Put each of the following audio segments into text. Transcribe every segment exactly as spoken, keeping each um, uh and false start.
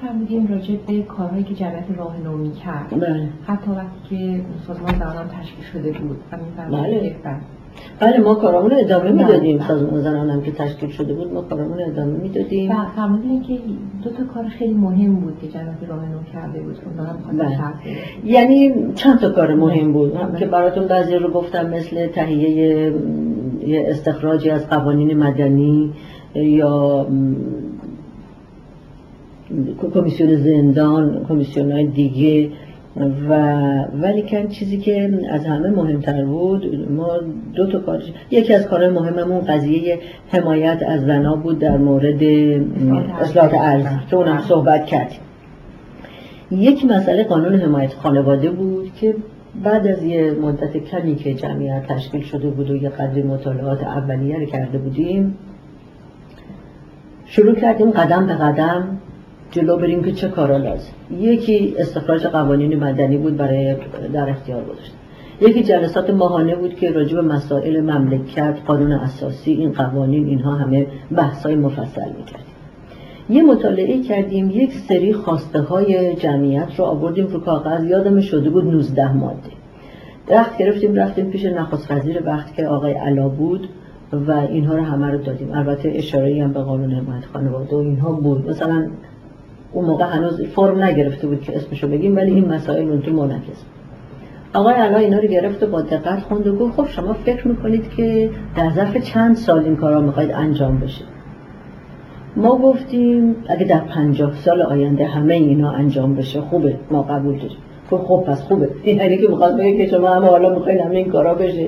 فرمودیم راجع به کارهایی که جمعیت راه نو می‌کرد. بله. حتی وقتی که سازمان زنان تشکیل شده بود و می‌فرمایید بله. که بله ما کارامون رو ادامه میدادیم. سازمان زنان هم که تشکیل شده بود ما کارامون رو ادامه میدادیم. و فرمودین که دو تا کار خیلی مهم بود که جمعیت راه نو کرده بود. اونها هم خواستم شرح بدید. یعنی چند تا کار مهم بود هم که براتون بعضی رو گفتم، مثل تهیه یه استخراجی از قوانین مدنی یا کمیسیون زندان، کمیسیون‌های دیگه، و ولی که چیزی که از همه مهمتر بود ما دو تا کار، یکی از کارهای مهممون قضیه حمایت از زنان بود در مورد اصلاحات ارضی که اونم صحبت کردیم. یک مسئله قانون حمایت خانواده بود که بعد از یه مدت کمی که جمعیت تشکیل شده بود و یه قدری مطالعات اولیه رو کرده بودیم شروع کردیم قدم به قدم جلو بریم که چه کارا لازم. یکی استخراج قوانین مدنی بود برای در اختیار گذاشتن. یکی جلسات ماهانه بود که راجع به مسائل مملکت، قانون اساسی، این قوانین، اینها همه بحث‌های مفصل می‌کردیم. یه مطالعه کردیم، یک سری خواسته های جمعیت رو آوردیم رو کاغذ، یادم شده بود نوزده ماده. درخت گرفتیم رفتیم پیش نخست وزیر وقت که آقای علا بود و اینها رو همه رو دادیم. البته اشاره‌ای هم به قانون حمایت خانواده و اینها بود. مثلا اون موقع هنوز فرم نگرفته بود که اسمشو بگیم، ولی این مسائل اون تو منعکس. آقای علا اینا رو گرفت و با دقت خوند و گفت خب شما فکر میکنید که در ظرف چند سال این کارا میخواید انجام بشه؟ ما گفتیم اگه در پنجاه سال آینده همه اینا انجام بشه خوبه، ما قبول داریم. خب خب پس خوبه. یعنی که میخواد بگه که شما همه حالا میخواید همه این کارا بشه.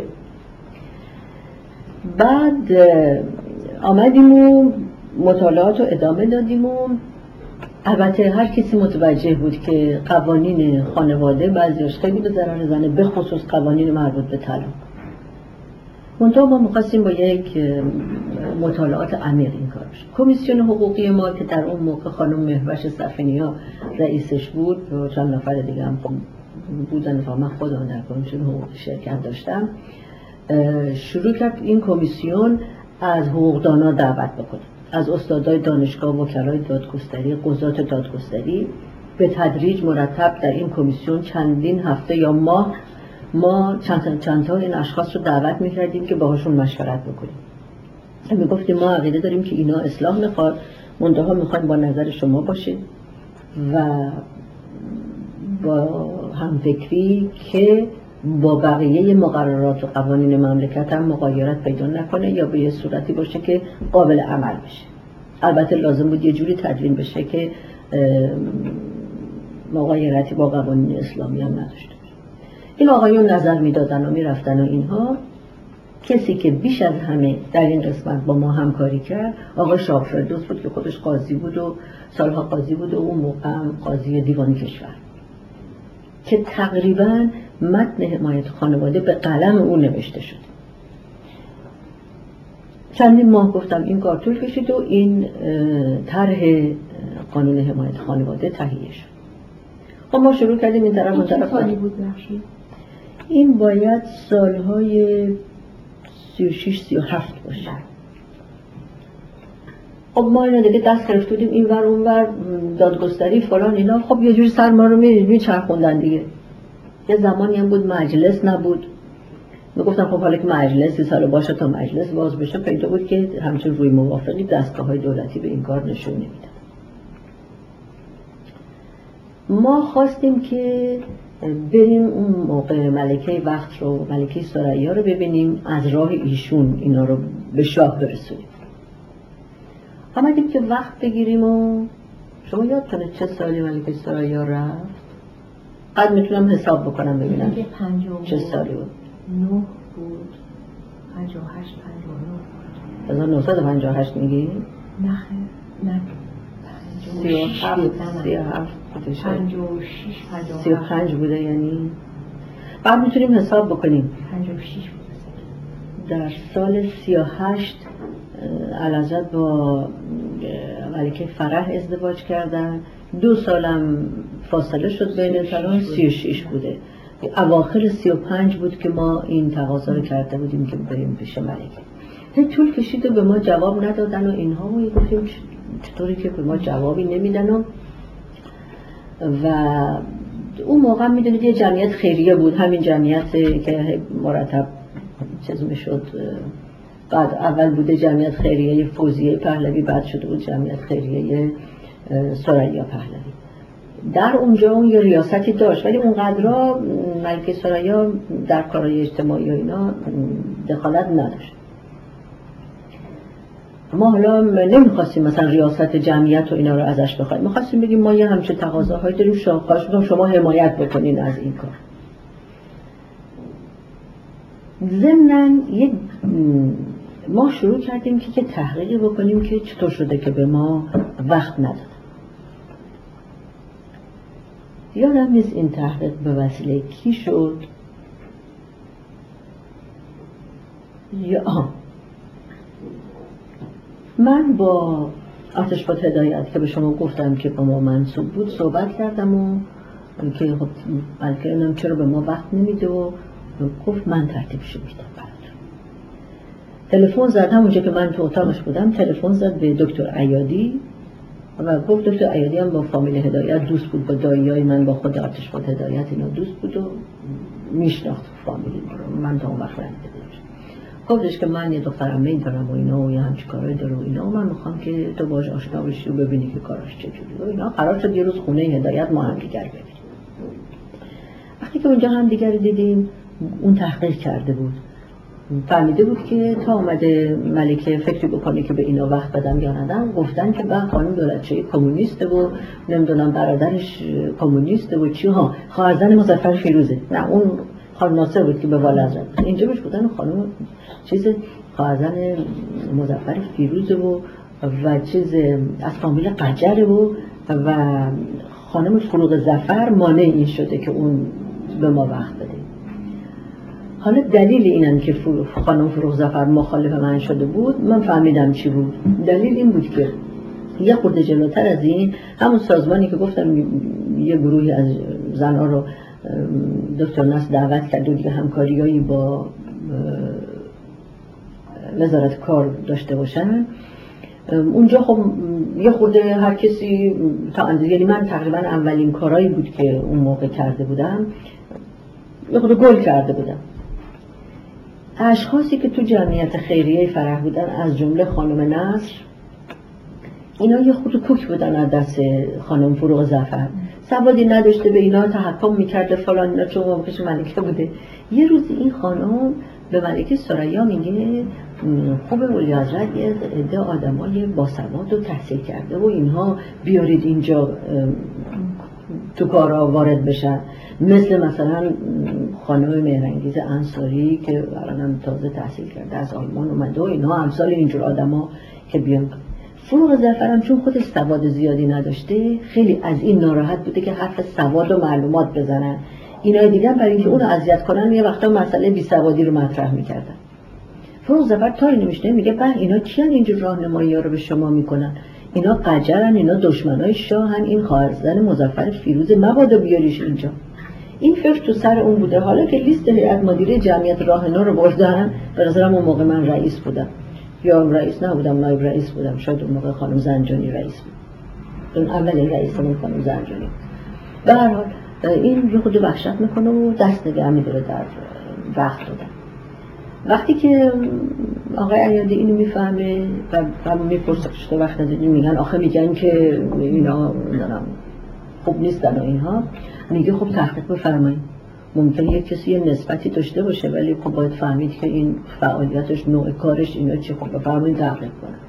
بعد آمدیم و مطالعات رو ادامه دادیم و البته هر کسی متوجه بود که قوانین خانواده بعضیش خیلی به ضرر زنه، به خصوص قوانین مربوط به طلاق. منتها ما می‌خواستیم با یک مطالعات عمیق این کار بشه. کمیسیون حقوقی ما که در اون موقع خانم مهوش صفینیا رئیسش بود و چند نفر دیگه هم بودن و من خودم در کمیسیون حقوقی شرکت داشتم، شروع کرد این کمیسیون از حقوقدانا دعوت بکنه، از استادای دانشگاه، وکلای دادگستری، قضات دادگستری. به تدریج مرتب در این کمیسیون چندین هفته یا ماه ما چند چند تا این اشخاص رو دعوت می‌کردیم که باهاشون مشورت بکنیم. میگفتیم ما عقیده داریم که اینا اصلاح می‌خواد، منتها می‌خوایم با نظر شما باشه و با همفکری که با بقیه مقررات و قوانین مملکت هم مغایرت پیدا نکنه یا به یه صورتی باشه که قابل عمل بشه. البته لازم بود یه جوری تدوین بشه که مغایرتی با قوانین اسلامی هم نداشته باشه. این آقایون نظر میدادن و میرفتن و اینها. کسی که بیش از همه در این قسمت با ما همکاری کرد آقای شاه فردوس بود که خودش قاضی بود و سالها قاضی بود و اون موقع قاضی دیوان کشور، که تقریباً متن حمایت خانواده به قلم او نوشته شد. چندین ماه گفتم این کار طول کشید و این طرح قانون حمایت خانواده تهیه شد. خب ما شروع کردیم این طرف اون طرف. سالی بود بخشید؟ این باید سالهای سی و شش سی و هفت باشه. خب ما اینا دیگه دست گرفته بودیم این ور اون ور دادگستری فلان اینا. خب یه جوری سر ما رو میچرخوندن دیگه. یه زمانی هم بود مجلس نبود. میگفتن خب حالا که مجلس سال باشه تا مجلس باز بشه، پیدا بود که همچون روی موافقی دستگاه‌های دولتی به این کار نشون نمیدن. ما خواستیم که بریم اون موقع ملکه وقت رو، ملکه ثریا رو ببینیم، از راه ایشون اینا رو به شاه برسونیم. آمدیم که وقت بگیریم و شما یادتونه چه سالی ملکه ثریا رفت؟ قد میتونم حساب بکنم ببینم چه سالی بود. نه بود، پنجاه و هشت پنجاه و نه. هزار و نهصد و پنجاه و هشت میگی؟ نه نه سی و هفت سی و هفت پنجاه و شش پنجاه و سی و پنج بوده. یعنی بعد میتونیم حساب بکنیم پنجاه و شش بوده. در سال سی و هشت علازت با ملکه فرح ازدواج کردن، دو سالم فاصله شد بین طلاق، سی و شش بوده. اواخر سی و پنج بود که ما این تقاضا رو کرده بودیم که بریم پیش ملکه. هی طول کشید و به ما جواب ندادن و اینها، و گفتیم چطوری که به ما جوابی نمیدن و و اون موقع میدونید یه جمعیت خیریه بود، همین جمعیت که مرتب چیز میشد، بعد اول بوده جمعیت خیریه فوزیه پهلوی، بعد شده بود جمعیت خیریه ثریا پهلوی. در اونجا اون یه ریاستی داشت، ولی اونقدرها ملکه ثریا در کارهای اجتماعی و اینا دخالت نداشت. ما حالا نمیخواستیم مثلا ریاست جمعیت و اینا رو ازش بخوایم، میخواستیم بگیم ما یه همچه تقاضاهایی داریم، شما شما حمایت بکنین از این کار. ضمناً یک ما شروع کردیم که یه تحقیقی بکنیم که چطور شده که به ما وقت نداد. یادم نیست این تحقیق به وسیله کی شد، یا آه. من با آتشباد هدایت که به شما گفتم که با ما منصوب بود صحبت کردم و که خب بلکه اینم چرا به ما وقت نمیده و گفت من ترتیبش میدم براتون. تلفن زد، همونجا که من تو اتاقش بودم تلفن زد به دکتر عیادی و گفت دکتر عیادی هم با فامیل هدایت دوست بود، با داییای من با خود آتشباد هدایت اینا دوست بود و میشناخت فامیلی رو، من تا اون وقت رنده داشت. گفتش که من یه دختر عمه‌ای دارم و اینا و یه همچین کارایی داره و اینا و من میخوام که تو باهاش آشنا بشی و ببینی که کاراش چجوریه و اینا. قرار شد یه روز خونه هدایت ما هم دیگر ببینیم. وقتی که اونجا هم دیگر دیدیم، اون تحقیق کرده بود، فهمیده بود که تا اومده ملکه فکری بکنه که به اینا وقت بدم یا ندم، گفتن که با خانم دولتچه‌ای کمونیسته و نمیدونم برادرش کمونیسته و چی ها، خواهرزن مظفر فیروزه. نه اون خانم ناصر بود که به والا حضرت اینجا بهش بودن خانم چیز خواهرزن مظفر فیروزه و و چیز از فامیل قجره و و خانم فروغ ظفر مانع این شده که اون به ما وقت بده. حالا دلیل اینم که خانم فروغ ظفر مخالف من شده بود، من فهمیدم چی بود. دلیل این بود که یه خورده جلوتر از این همون سازمانی که گفتم یه گروهی از زنها رو دکتر نصر دعوت کرد و دیگه همکاریایی با وزارت کار داشته باشن، اونجا خب یه خورده هر کسی تا اندازه، یعنی من تقریبا اولین کارایی بود که اون موقع کرده بودم، یه خورده گل کرده بودم. اشخاصی که تو جمعیت خیریه فرح بودن از جمله خانم نصر، اینا یه خورده کوک بودن از دست خانم فروغ ظفر، سوادی نداشته، به اینا تحکم میکرده فلان اینا، چون موقعش ملکه بوده. یه روز این خانم به ملکه ثریا میگه خوب ولی حضرت یه عده آدمای باسواد و تحصیل کرده و اینها بیارید اینجا تو کارا وارد بشن، مثل مثلا خانم مهرانگیز انصاری که الان تازه تحصیل کرده از آلمان اومده و اینها امثال اینجور آدما که بیان. فروغ ظفر هم چون خودش سواد زیادی نداشته خیلی از این ناراحت بوده که حرف سواد و معلومات بزنن. اینا دیگه برای اینکه اون رو اذیت کنن یه وقتا مسئله بی سوادی رو مطرح میکردن. فروغ ظفر تاری نمیشته، میگه به اینا کیان اینجور راهنمایی‌ها رو به شما میکنن؟ اینا قجرن، اینا دشمنای شاهن، این خواهرزن مظفر فیروز، مبادا بیاریش اینجا. این فکر تو سر اون بوده. حالا که لیست هیئت مدیره جمعیت راهنما رو بردن، به نظرم اون موقع من رئیس بودم یا رئیس نبودم، نایب رئیس بودم، شاید اون موقع خانم زنجانی رئیس بود. اون اولین رئیسمون خانم زنجانی. به هر حال این یه خود وحشت میکنه و دست نگه میداره در وقت دادن. وقتی که آقای عیادی اینو میفهمه و هم میپرسه که وقت نداریم، میگن آخه میگن که اینا دارم خوب نیستن و اینها، میگه خب تحقیق بفرمایید. ممکنه یک کسی یه نسبتی داشته باشه ولی خب باید فهمید که این فعالیتش، نوع کارش اینا چی، خب بفرمایید تحقیق کنن.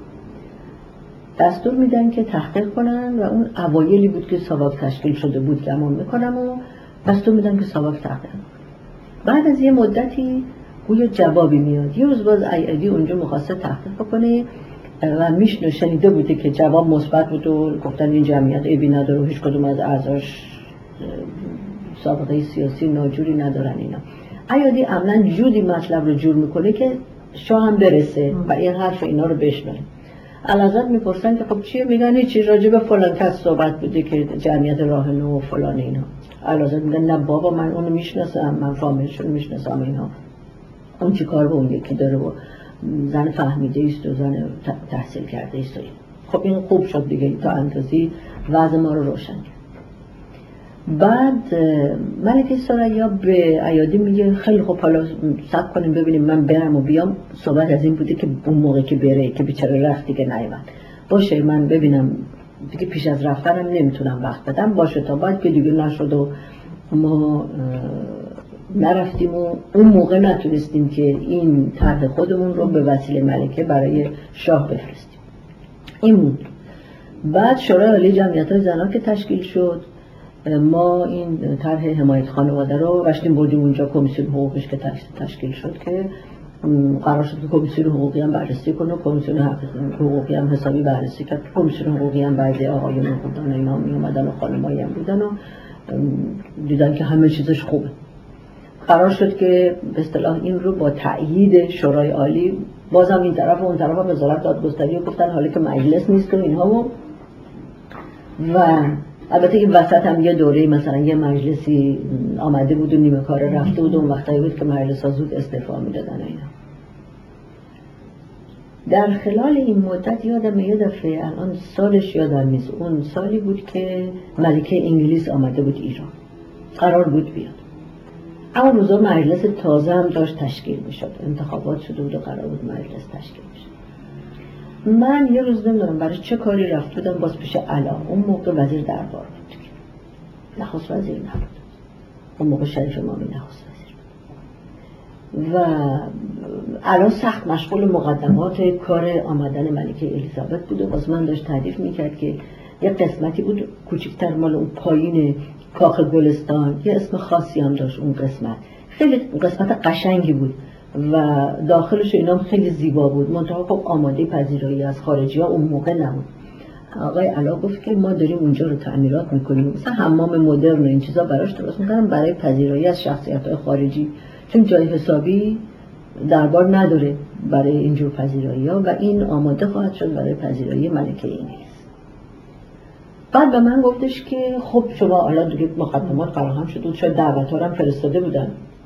دستور میدن که تحقیق کنن و اون اوایلی بود که ساواک تشکیل شده بود گمان میکنم و دستور میدن که ساواک تحقیق کنن. بعد از یه مدتی گویا جوابی میاد. یه روز باز عیادی اونجا می‌خواسته تحقیق بکنه و میشنو شنیده بوده که جواب مثبت بود و گفتن این جمعیت عیبی نداره و هیچ کدوم از اعضاش سابقه سیاسی ناجوری ندارن. اینا عیادی عملاً جودی مطلب رو جور میکنه که شاه هم برسه و این حرف اینا رو بشنوه. الاحظت میپرسن که خب چیه؟ میگن هیچی، راجع به فلان کس صحبت بوده که جمعیت راهنما و فلان اینا. الاحظت میگن نه بابا من اونو میشناسم، من فامیلشون میشناسم اینا. اون چی کار به اون یکی داره و زن فهمیده است و زن تحصیل کرده است. خب این خوب شد دیگه، تا اندازی وضع ما رو روشن کرد. بعد ملکه ثریا به ایادی میگه خیلی خب حالا صبر کنیم ببینیم من برم و بیام. صحبت از این بوده که اون موقع که بره که بیچاره رفت دیگه نیومد، باشه من ببینم دیگه پیش از رفتنم نمیتونم وقت بدم، باشه تا بعد که دیگه نشد و ما نرفتیم و اون موقع نتونستیم که این طرح خودمون رو به وسیله ملکه برای شاه بفرستیم. این بود. بعد شورای عالی جمعیت‌های زنان که تشکیل شد، ما این طرح حمایت خانواده رو رفتیم بردیم اونجا کمیسیون حقوقش که تشکیل شد که قرار شد که کمیسیون حقوقی هم بررسی کنه و کمیسیون حقوقی هم حسابی بررسی کرد. کمیسیون حقوقی هم بعضی آقایون بودن و اینا می اومدن و خانمایی هم بودن و دیدن که همه چیزش خوبه. قرار شد که به اصطلاح این رو با تأیید شورای عالی، بازم این طرف و اون طرف وزارت دادگستری گفتن حالا که مجلس نیست و اینها و و البته این وسط هم یه دوره مثلا یه مجلسی آمده بود و نیمه کار رفته بود و اون وقتایی بود که مجلس ها زود استعفا میدادن اینا. در خلال این مدت یادم یه دفعه الان سالش یادم نیست، اون سالی بود که ملکه انگلیس آمده بود ایران، قرار بود بیاد. اما روزا مجلس تازه هم داشت تشکیل میشد، انتخابات شده بود و قرار بود مجلس تشکیل میشد. من یه روز نمیدونم برای چه کاری رفت بودم باز پیش علا، اون موقع وزیر دربار بود، نخست وزیر نبود، اون موقع شریف امامی نخست وزیر بود و علا سخت مشغول مقدمات کار آمدن ملکه الیزابت بود و باز من داشت تعریف میکرد که یه قسمتی بود کوچکتر مال اون پایین کاخ گلستان، یه اسم خاصی هم داشت اون قسمت، خیلی قسمت قشنگی بود و داخلش اینا خیلی زیبا بود، منتها خب آماده پذیرایی از خارجی ها اون موقع نبود. آقای علا گفت که ما داریم اونجا رو تعمیرات میکنیم، مثلا حمام مدرن و این چیزا براش درست میکنم برای پذیرایی از شخصیت های خارجی، چون جای حسابی دربار نداره برای اینجور پذیرایی ها و این آماده خواهد شد برای پذیرایی ملکه انگلیس. بعد به من گفتش که خب شما حالا دیگه مقدمات فراهم شد و شاید دعوت ها هم فرستاده بودن.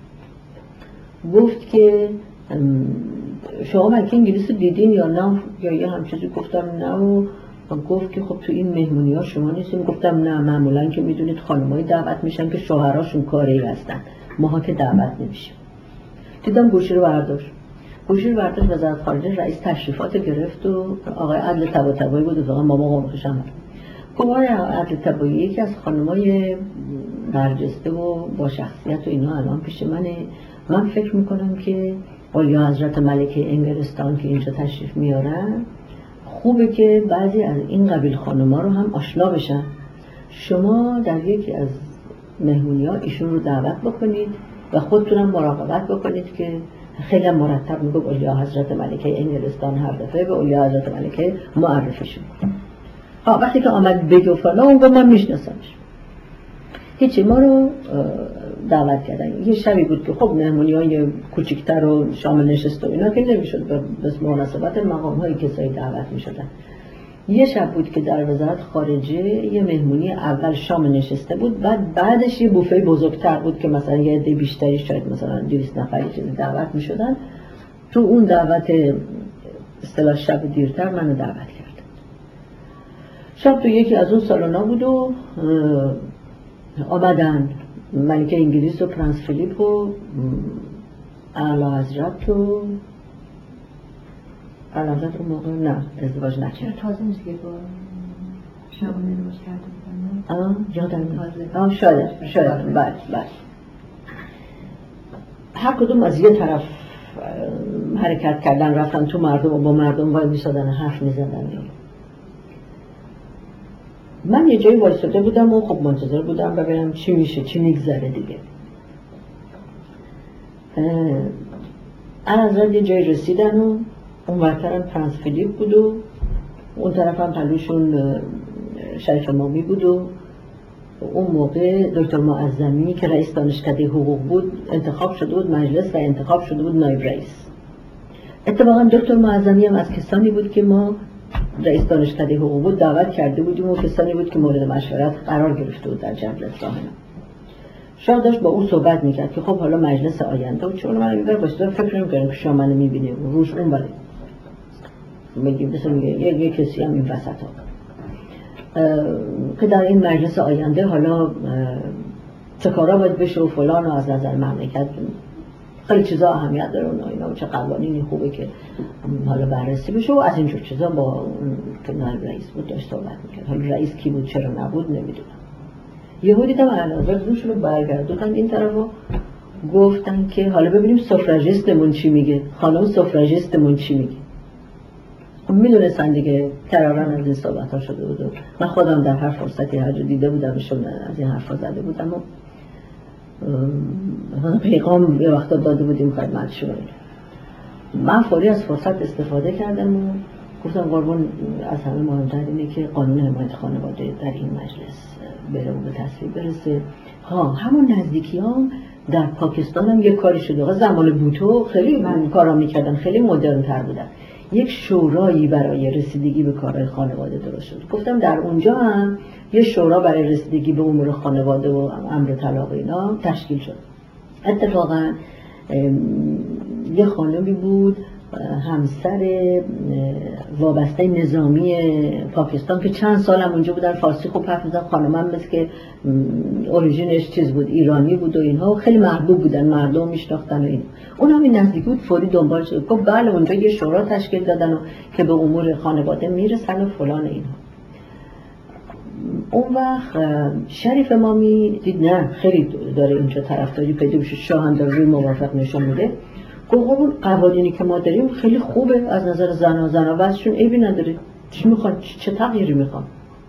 گفت که شما ملکه انگلیس رو دیدین یا نه یا یه همچیزی، گفتم نه و گفت که خب تو این مهمونی ها شما نیستیم. گفتم نه، معمولا که میدونید خانمایی دعوت میشن که شوهراشون کاری هستن، ماها که دعوت نمیشیم. دیدم گوشی رو برداشت گوشی رو برداشت وزارت خارجه رئیس تشریفات گرفت و آقای عدل طباطبایی بود و واقعا ماما قومخش هم گفت آقای عدل طباطبایی یکی از خانمای برجسته و با شخصیت و اینا الان پیش منه، من فکر میکنم که اولیا حضرت ملکه انگلستان که اینجا تشریف میارن خوبه که بعضی از این قبیل خانم‌ها رو هم آشنا بشن، شما در یکی از مهمونی‌ها ایشون رو دعوت بکنید و خودتونم مراقبت بکنید که خیلی مرتب میگه اولیا حضرت ملکه انگلستان هر دفعه به اولیا حضرت ملکه معرفیشون. ها وقتی که آمد بگو فلان اون گفت من میشناسمش. هیچی، ما رو دعوت کردن. یه شبی بود که خب مهمونی‌های کوچیک‌تر و شامل نشست و اینا که نمیشد به مناسبت مقام‌های کسایی دعوت می‌شدن. یه شب بود که در وزارت خارجه یه مهمونی اول شام نشسته بود، بعد بعدش یه بوفه بزرگتر بود که مثلا یه عده بیشتری شاید مثلا دویست نفری چیزی دعوت می‌شدن. تو اون دعوت اصطلاح شب دیرتر منو دعوت کرد. شب تو یکی از اون سالونا بود و آمدن ملکه انگلیس و پرنس فیلیپ و اعلی حضرت و اعلی حضرت اون موقع نه ازدواج نکرد. تازه نیست که با شبانه ازدواج کرده بودن. آه یادم نیست. آه شاید شاید بله بله. هر کدوم از یه طرف حرکت کردن، رفتن تو مردم و با مردم وای میسادن حرف میزدن. من یه جایی وایساده بودم و خب منتظر بودم ببینم چی میشه، چی میگذره دیگه. الان یه جایی رسیدن و اون ورترم پرنس فیلیپ بود و اون طرف هم پلوشون شریف امامی بود و اون موقع دکتر معظمی که رئیس دانشکده حقوق بود انتخاب شده بود مجلس و انتخاب شده بود نایب رئیس. اتفاقا دکتر معظمی هم از کسانی بود که ما رئیس دانشکده حقوق بود دعوت کرده بودیم و کسانی بود که مورد مشورت قرار گرفته بود در جلسه راهنما. شاه داشت با اون صحبت میکرد که خب حالا مجلس آینده و چون من میگم باشه فکر نمی‌کنم که شما منو می‌بینه و روش اون بالا میگیم مثلا میگه یه, یه کسی هم این وسط ها که در این مجلس آینده حالا چه کارا باید بشه و فلان و از نظر مملکت خیلی چیزا اهمیت داره و اینا و چه قوانینی خوبه که حالا بررسی بشه و از اینجور چیزا با اون که نایب رئیس بود داشت صحبت میکرد. حالا رئیس کی بود چرا نبود نمیدونم. یهو دیدم اعلیحضرت روشون رو برگردوندن این طرفو گفتن که حالا ببینیم سوفراژیستمون چی میگه، خانم سوفراژیستمون چی میگه. میدونستن دیگه قرارن از این صحبت ها شده بود. من خودم در هر فرصتی هر جا دیده بودمشون از این حرفا زده بودم و پیغام یه وقتا داده بودیم خدمتشون. من فوری از فرصت استفاده کردم و گفتم قربان از همه مهمتر اینه که قانون حمایت خانواده در این مجلس بره و به تصویب برسه. ها همون نزدیکی ها در پاکستان هم یک کاری شده. زمان بوتو خیلی من کارا میکردن، خیلی مدرن تر بودن. یک شورایی برای رسیدگی به کارهای خانواده درست شد. گفتم در اونجا هم یه شورا برای رسیدگی به امور خانواده و امر طلاق اینا تشکیل شد. اتفاقا یه خانمی بود همسر وابسته نظامی پاکستان که چند سال هم اونجا بودن، فارسی خوب حرف می‌زدن. خانمم مثل که اوریژینش چیز بود، ایرانی بود و اینها، خیلی محبوب بودن، مردم میشناختن و اینا. اون هم این نزدیکی بود، فوری دنبال شد. گفت بله اونجا یه شورا تشکیل دادن و که به امور خانواده میرسن و فلان اینها. اون وقت شریف امامی دید نه خیلی داره اینجا طرفداری پیدا بشه، شاه هم داره روی موافق نشون میده. گفت اون قوانینی که ما داریم خیلی خوبه از نظر زن و زن و بچه‌شون عیبی نداره، چی میخوان چه تغییری میخوان.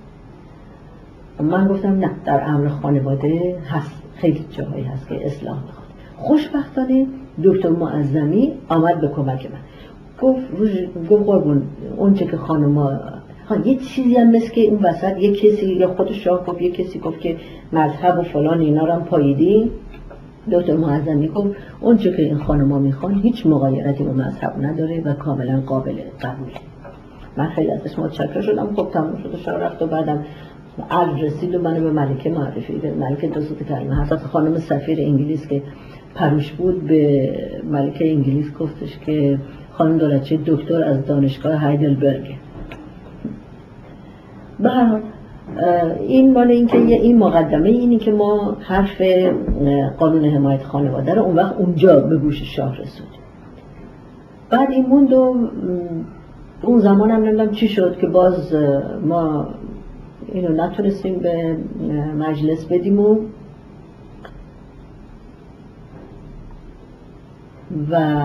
من گفتم نه در امر خانواده هست، خیلی جاهایی هست که اصلاح میخواد. خوشبختانه دکتر معظمی آمد به کمک من. گفت گفت قربون اون چه که خانم‌ها یه چیزی هم مثل که اون وسط یه کسی یا خود شاه گفت یه کسی گفت که مذهب و فلان اینا رو هم پاییدی. دکتر معظمی گفت اون چه که این خانم‌ها میخوان هیچ مغایرتی با مذهب نداره و کاملا قابل قبوله. من خیلی ازش متشکر شدم. خب تموم شد و شاه رفت و بعدم عرض رسید و منو به ملکه معرفی کرد. ملکه دو سوت کلمه حتی خانم سفیر انگلیس که پروش بود به ملکه انگلیس گفتش که خانم دولتچه دکتر از دانشگاه هایدلبرگ. به هر حال این مال این که این مقدمه اینی که ما حرف قانون حمایت خانواده رو اون وقت اونجا به گوش شاه رسوندیم. بعد این موند و اون زمان هم نمیدونم چی شد که باز ما اینو نتونستیم به مجلس بدیم و و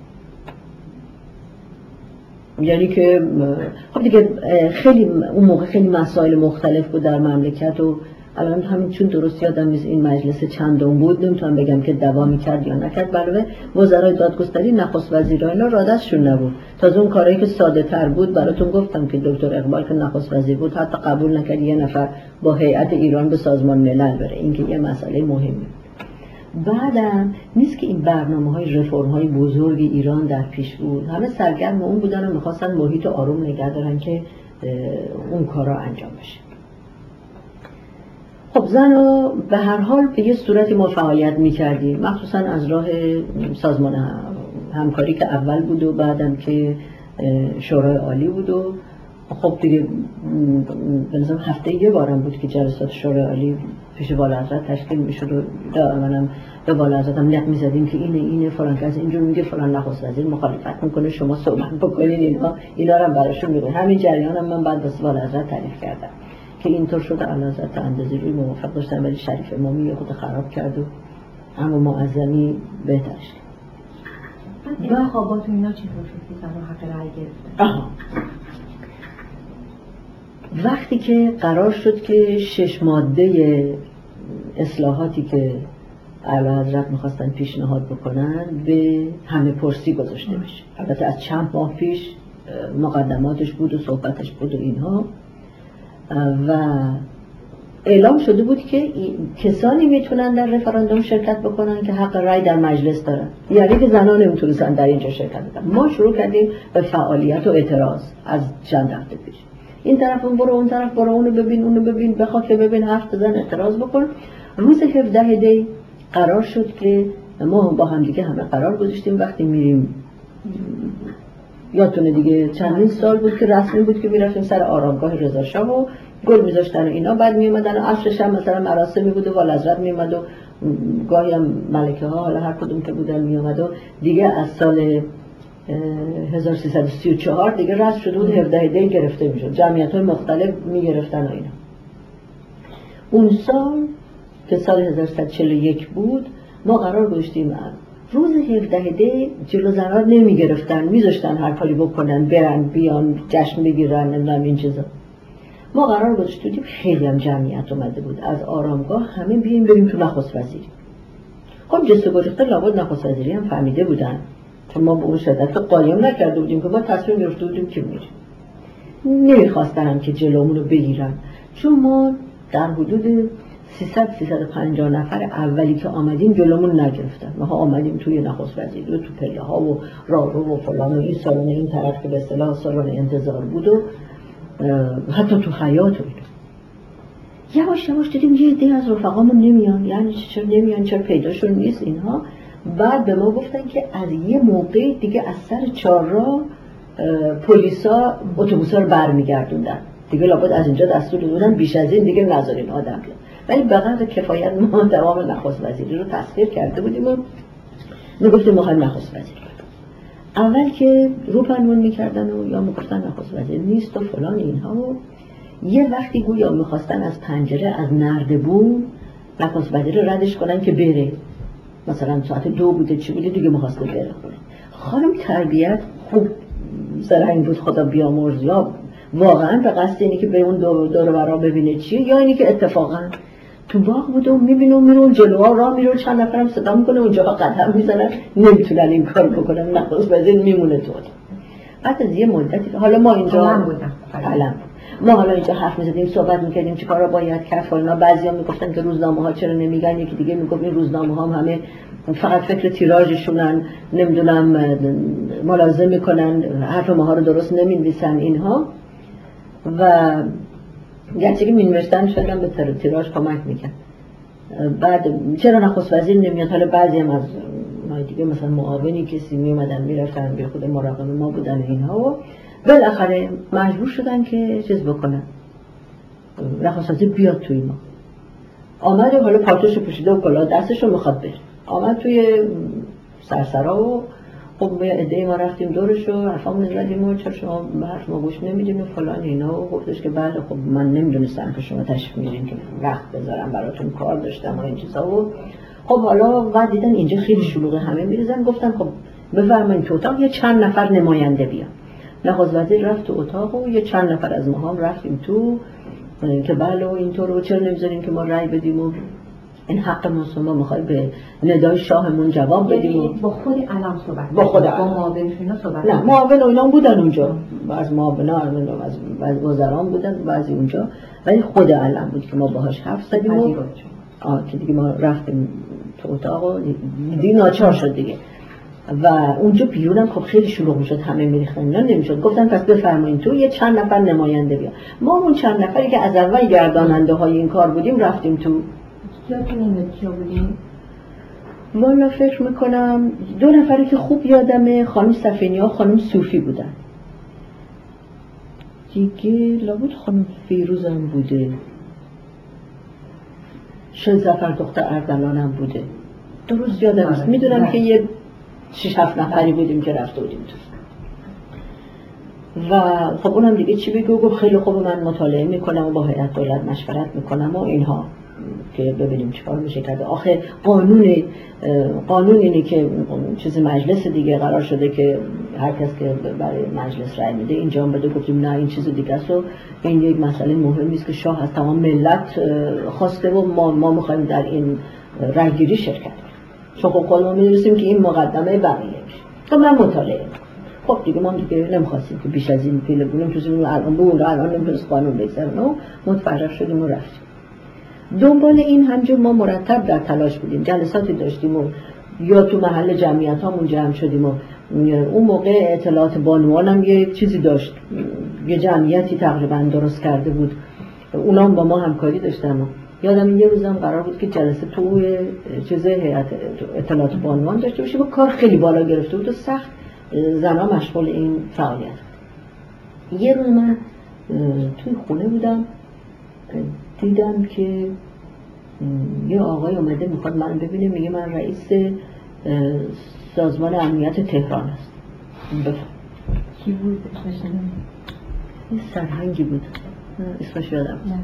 یعنی که خب دیگه خیلی اون موقع خیلی مسائل مختلف بود در مملکت و الان همین چون درست یادم نیست این مجلس چندم بود نمیتونم بگم که دوامی کرد یا نکرد. علاوه وزرای دادگستری نخست وزیرا اینا رادستشون نبود. تازه اون کارهایی که ساده تر بود براتون گفتم که دکتر اقبال که نخست وزیر بود حتی قبول نکرد یه نفر با هیئت ایران به سازمان ملل بره. این که یه مسئله مهمه. بعدم نیست که این برنامه‌های رفرم‌های بزرگ ایران در پیش بود، همه سرگرم اون بودن و می‌خواستن محیط آروم نگه دارن که اون کارا انجام بشه. خب زن‌ها به هر حال به یه صورتی ما فعالیت می‌کردیم، مخصوصاً از راه سازمان همکاری که اول بود و بعدم که شورای عالی بود و خب دیگه به نظرم هفته یه بارم بود که جلسات شورای عالی پیش والا حضرت تشکیل میشد و دائما به والا حضرت هم نق میزدیم که اینه اینه فلان کس اینجور میگه فلان نخست وزیر مخالفت میکنه شما صحبت بکنین اینها اینا رو هم براشون میگه. همین جریان هم من بعد واسه والا حضرت تعریف کردم که اینطور شده اعلی حضرت اندازه روی موافق داشتن ولی شریف امامی یه خود خراب کرد و اما معظمی بهترش کرد. و خوابات و اینا چی شد که زن حق رأی گرفتن؟ وقتی که قرار شد که شش ماده اصلاحاتی که اعلی حضرت میخواستن پیشنهاد بکنن به همه پرسی گذاشته بشه، البته از چند ماه پیش مقدماتش بود و صحبتش بود و اینها و اعلام شده بود که کسانی میتونن در رفراندوم شرکت بکنن که حق رأی در مجلس دارن، یعنی که زنان نمیتونن در اینجا شرکت بکنن. ما شروع کردیم به فعالیت و اعتراض از چند هفته پیش. این طرف اون برو اون طرف برو اونو ببین اونو ببین بخوا که ببین حرف بزن اعتراض بکن. روز هفده دی قرار شد که ما با هم دیگه همه قرار گذاشتیم وقتی میریم یادتونه دیگه چندین سال بود که رسمی بود که میرفتیم سر آرامگاه رضا شاه و گل میذاشتن و اینا. بعد میومدن عصرش هم مثلا مراسمی بود و والحضرت میومد و گاهی هم ملکه ها، حالا هر کدوم که بودن میومد و دیگه از سال هزار و سیصد و سی و چهار دیگه رسم شده بود هفده دی گرفته میشد، جمعیت های مختلف میگرفتن و اینا. اون سال که سال هزار و سیصد و چهل و یک بود ما قرار گذاشتیم روز هفده دی جلو زنان نمیگرفتن، میذاشتن هر کاری بکنن، برن بیان جشن بگیرن، نمیدونم این چیزا. ما قرار گذاشتیم خیلی هم جمعیت اومده بود از آرامگاه همه بیایم بریم تو نخست وزیری. خب جست و گریخته لابد نخست وزیری هم فهمیده بودن چون ما به اون شدت قایم نکرده بودیم که ما تصمیم گرفته بودیم که میریم. نمیخواستن هم که جلومون رو بگیرن چون ما در حدود سیصد سیصد و پنجاه نفر اولی که آمدیم جلومون نگرفتن. ما ها آمدیم توی نخست وزیری و تو پله ها و راهرو و فلان و این سالن این طرف که به اصطلاح سالن انتظار بود و حتی تو حیاط و اینا. یواش یواش دیدیم یه عده از رفقامون نمیان، یعنی چرا نمیان، چرا پیداشون نیست اینها. بعد به ما گفتن که از یه موقع دیگه از سر چهارراه پلیسا اتوبوسا رو برمیگردوندن دیگه، لابد از اینجا دستور دادن بیش از این دیگه نذارین آدم بیاد. ولی به قدر کفایت ما تمام نخست وزیری رو تسخیر کرده بودیم و میگفتیم ما نخست وزیری. اول که رو پنمون میکردن و یا میگفتن نخست وزیر نیست و فلان اینها و یه وقتی گویا میخواستن از پنجره از نردبون نخست وزیر رو ردش کنن که بره، مثلا ساعت دو بوده چی بوده دیگه میخواسته بره. خانم تربیت خوب زرنگ بود خدا بیامرز، یا واقعا به قصد اینی که به اون دور دور برا ببینه چیه یا اینی که اتفاقا تو باغ بوده و میبینه و میره جلوها راه میره چند نفرم صدا میکنه اونجاها قدم میزنن نمیتونن این کار بکنن، نخست وزیر میمونه تو. بعد از یه مدتی حالا ما اینجا هم بودم علم ما حالا اینجا حرف میزدیم صحبت میکردیم چه کارا باید کرد فلان. بعضیا میگفتن که روزنامه ها چرا نمیگن، یکی دیگه میگفت این روزنامه ها همه فقط فکر تیراژشونن، نمیدونم ملازم میکنن حرف ما ها رو درست نمینویسن اینها. و گرچه که مینوشتن شدن به تیراژ کمک میکرد. بعد چرا نخست وزیر نمیاد، حالا بعضی هم از ما دیگه مثلا معاونی کسی میومدن میرفتن به خود مراقب ما بودن اینها و بالاخره مجبور شدن که چیز بکنن، نخست وزیر بیاد توی ما. آمد و حالا پالتوشو پوشیده و کلاه دستشو میخواد بره، آمد توی سرسرا و خب ما عده ما رفتیم دورشو حرفامون زدیم و چرا شما به حرف ما گوش نمیدین و فلان اینا و گفتش که بله خب من نمیدونستم که شما تشریف میرین که وقت بذارم براتون کار داشتم و این چیزا و خب حالا بعد دیدن اینجا خیلی شلوغه همه میریزن، گفتن خب بفرمایید تو اتاق یه چند نفر نماینده بیان. نخست وزیر رفت تو اتاق و یه چند نفر از ما هم رفتیم تو که بله و اینطور و چرا نمیذارین که ما رأی بدیم و این حق ماست، ما میخوایم به ندای شاهمون جواب بدیم. با خود علم صحبت با خود علم. با معاونش اینا صحبت نه معاون و اینا بودن اونجا، از معاونا از بعض وزران بودن بعضی اونجا، ولی خود علم بود که ما باهاش حرف زدیم و آه که دیگه ما رفتیم تو اتاق و دیگه ناچار شد دیگه. و اونجا بیرونم خب خیلی شلوغ میشد، همه میریختن اینا نمیشد. گفتن پس بفرمایید تو یه چند نفر نماینده بیا. ما اون چند نفری که از اول گرداننده های این کار بودیم رفتیم تو. یادتون نمیاد کیا بودیم؟ والا فکر میکنم دو نفری که خوب یادمه خانم سفینیا خانم صوفی بودن، دیگه لابد خانم فیروز هم بوده، شل زفر دختر اردلان هم بوده، درست یادم است. میدونم که یه شش هفت نفری بودیم که رفته بودیم تو. و خب اونم دیگه چی بگو، گفت خیلی خوب من مطالعه میکنم و با هیئت دولت مشورت میکنم و اینها که ببینیم چیکار میشه کرد. آخه قانون قانون اینه که چیز مجلس دیگه قرار شده که هر کس که برای مجلس رأی میده اینجا هم بده. گفتیم نه این چیز دیگه است و این یک مسئله مهمی است که شاه از تمام ملت خواسته و ما ما میخوایم در این رأیگیری شرکت کنیم، چون خب خودمون میدونیم که این مقدمه بقیه میشه. خب من مطالعه خب دیگه ما دیگه نمیخواستیم که بیش از این پیله بودیم تو زمین الان بود الان نمیتونست قانون بگذارن و متفرق شدیم و رفتیم. دنبال این همجور ما مرتب در تلاش بودیم، جلساتی داشتیم و یا تو محل جمعیت هامون جمع شدیم و اون موقع اطلاعات بانوان هم یه چیزی داشت، یه جمعیتی تقریبا درست کرده بود، اونا هم با ما همکاری داشتن و یادم یه روزم قرار بود که جلسه تو چیز هیئت اطلاعات بانوان داشته باشیم و کار خیلی بالا گرفته بود و سخت زنها مشغول این فعالیت. یه روز من توی خونه بودم دیدم که یه آقای اومده میخواد من ببینه، میگه من رئیس سازمان امنیت تهران است. بفهم کی بود؟ اسمش نمیدونم. این سرهنگی بود، اسمش یادم نه.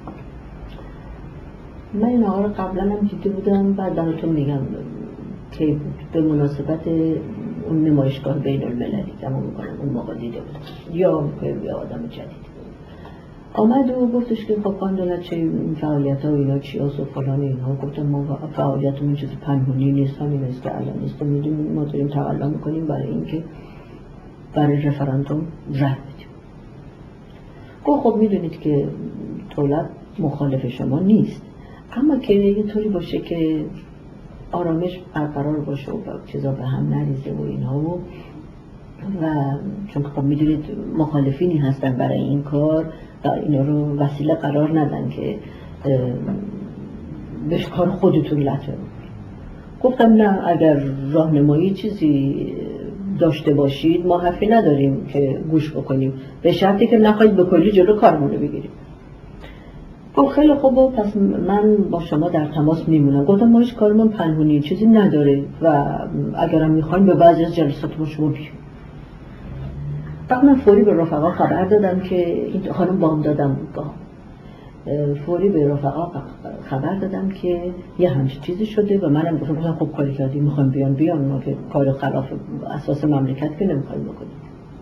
من این آقا رو قبلا هم دیده بودم، بعد براتون میگم که بود به مناسبت اون نمایشگاه بین المللی تمام میکنم اون موقع دیده بودم، یا یا آدم جدید آمد و گفتش که خب خانم دولت چه این فعالیت ها و اینا چی هست و فلان اینها. گفتم ما فعالیتمون چیز پنهونی نیست، همین است که الان نیست، میدونیم ما داریم تقلا میکنیم برای اینکه برای رفراندوم رای بدیم. گفت خب میدونید که دولت مخالف شما نیست، اما که یه طوری باشه که آرامش برقرار باشه و چیزا به هم نریزه و اینها و و چون خب میدونید مخالفینی هستن برای این کار و اینا رو وسیله قرار ندن که بهش کار خودتون لطفه. گفتم نه، اگر راهنمایی چیزی داشته باشید ما حرفی نداریم که گوش بکنیم، به شرطی که نخواهید به کلی جلو کارمونو بگیریم. گفت خیلی خوب، پس من با شما در تماس میمونم. گفتم ما هیچ کارمون پنهونی چیزی نداره و اگرم میخوایم به بعضی از جلسات با شما بیام. بعد من فوری به رفقا خبر دادم که این خانم بام دادم بود با فوری به رفقا خبر دادم که یه همچین چیزی شده و منم گفتم خب کاری کردی میخوایم بیان بیان ما که کار خلاف اساس مملکت که نمیخوایم بکنیم.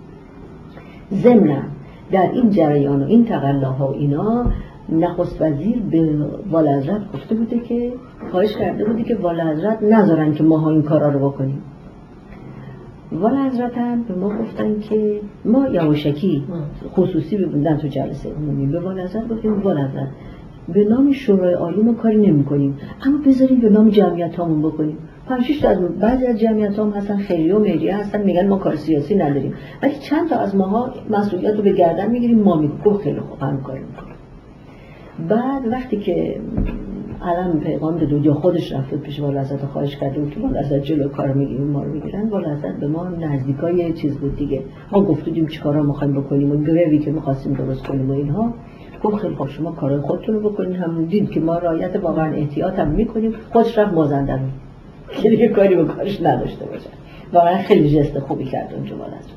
ضمن در این جریان و این تقلاها و اینا نخست وزیر به والحضرت گفته بوده که خواهش کرده بوده که والحضرت نذارن که ماها این کارا رو بکنیم. والحضرت هم به ما گفتن که ما یواشکی خصوصی ببوندن تو جلسه عمومی به والحضرت گفتیم والحضرت به نام شورای عالی ما کاری نمی کنیم، اما بذاریم به نام جمعیت هامون بکنیم. پنج شش تا از بعضی از جمعیت هم هستن خیریه و مهریه هستن میگن ما کار سیاسی نداریم، ولی چند تا از ماها مسئولیت رو به گردن میگیریم، ما میگیم خیلی خوب هم کاری میکنیم. بعد وقتی که علم پیغام داد یا خودش رفت پیش والحضرت خواهش کرده بود که والحضرت جلو کار میگیریم ما رو میگیرن، والحضرت به ما نزدیکای چیز بود دیگه، ما گفتیم چیکارا میخوایم بکنیم و گروی که میخواستیم درست کنیم و اینها. گفت خیلی خوب شما کارای خودتون رو بکنین، هم دید که ما رعایت واقعا احتیاط هم میکنیم. خودش رفت مازندران که دیگه کاری به کارش نداشته باشه. واقعا خیلی جست خوبی کرد اونجا والحضرت.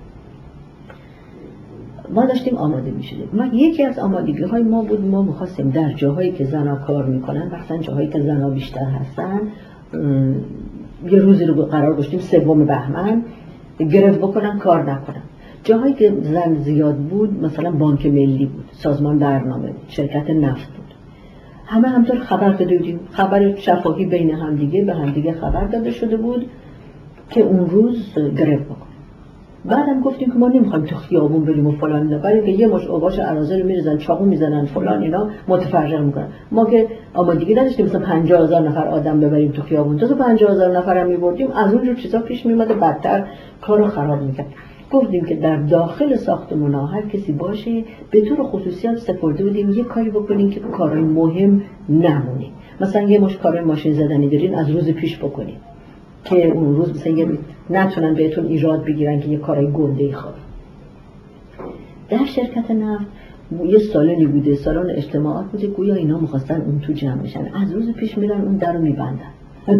ما داشتیم آماده میشدیم. ما یکی از آمادگی های ما بود، ما میخواستیم در جاهایی که زنها کار میکنن، مثلا جاهایی که زنها بیشتر هستن، یه روزی رو قرار گذاشتیم سوم بهمن گرفت بکنن کار نکنن. جاهایی که زن زیاد بود مثلا بانک ملی بود، سازمان برنامه بود، شرکت نفت بود، همه همطور خبر داده بودیم، خبر شفاهی بین همدیگه به همدیگه خبر داده شده بود که اون روز گرفت بکن. بعدم گفتیم که ما نمیخوایم تو خیابون بریم و فلان اینا، برای اینکه یه مش اوباش عراضه رو میریزن، چاقو میزنن فلان اینا، متفرق میکنن. ما که آمادگی نداشتیم مثلا پنجاه هزار نفر آدم ببریم تو خیابون، تا پنجاه هزار نفر هم میبردیم از اونجور چیزا پیش میومد، بدتر کارو خراب میکرد. گفتیم که در داخل ساختمونا هر کسی باشه، به طور خصوصی هم سپرده بودیم یه کاری بکنیم که کارهای مهم نمونه. مثلا یه مش کارهای ماشین زدنی دارین از روز پیش بکنید که اون روز مثلا یه نتونن بهتون ایراد بگیرن که یه کارای گنده‌ای خواد. در شرکت نفت یه سالنی بوده، سالن اجتماعات بوده، گویا اینا می‌خواستن اون تو جمع بشن، از روز پیش میرن اون درو میبندن.